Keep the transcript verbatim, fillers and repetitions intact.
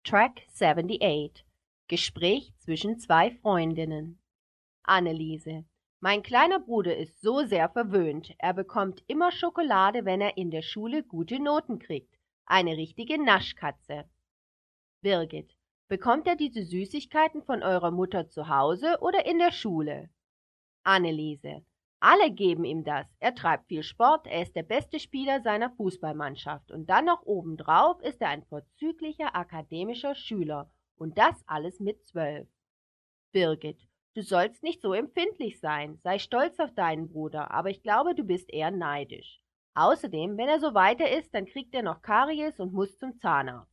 Track acht. Gespräch zwischen zwei Freundinnen. Anneliese: Mein kleiner Bruder ist so sehr verwöhnt. Er bekommt immer Schokolade, wenn er in der Schule gute Noten kriegt. Eine richtige Naschkatze. Birgit: Bekommt er diese Süßigkeiten von eurer Mutter zu Hause oder in der Schule? Anneliese: Alle geben ihm das. Er treibt viel Sport, er ist der beste Spieler seiner Fußballmannschaft und dann noch obendrauf ist er ein vorzüglicher akademischer Schüler und das alles mit zwölf. Birgit: Du sollst nicht so empfindlich sein. Sei stolz auf deinen Bruder, aber ich glaube, du bist eher neidisch. Außerdem, wenn er so weiter ist, dann kriegt er noch Karies und muss zum Zahnarzt.